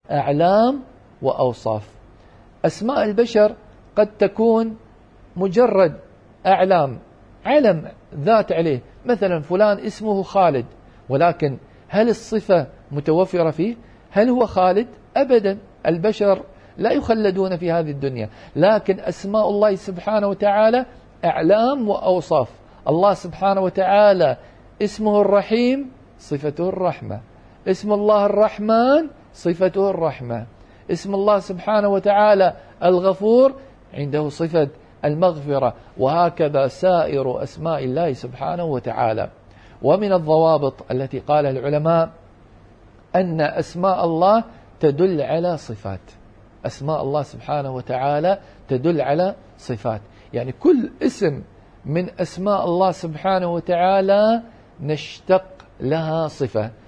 أعلام وأوصاف. أسماء البشر قد تكون مجرد أعلام، علم ذات عليه، مثلا فلان اسمه خالد، ولكن هل الصفة متوفرة فيه؟ هل هو خالد؟ أبدا، البشر لا يخلدون في هذه الدنيا. لكن أسماء الله سبحانه وتعالى أعلام وأوصاف. الله سبحانه وتعالى اسمه الرحيم، صفته الرحمة. اسم الله الرحمن، صفته الرحمة. اسم الله سبحانه وتعالى الغفور، عنده صفة المغفرة. وهكذا سائر أسماء الله سبحانه وتعالى. ومن الضوابط التي قالها العلماء أن أسماء الله تدل على صفات. أسماء الله سبحانه وتعالى تدل على صفات، يعني كل اسم من أسماء الله سبحانه وتعالى نشتق لها صفة.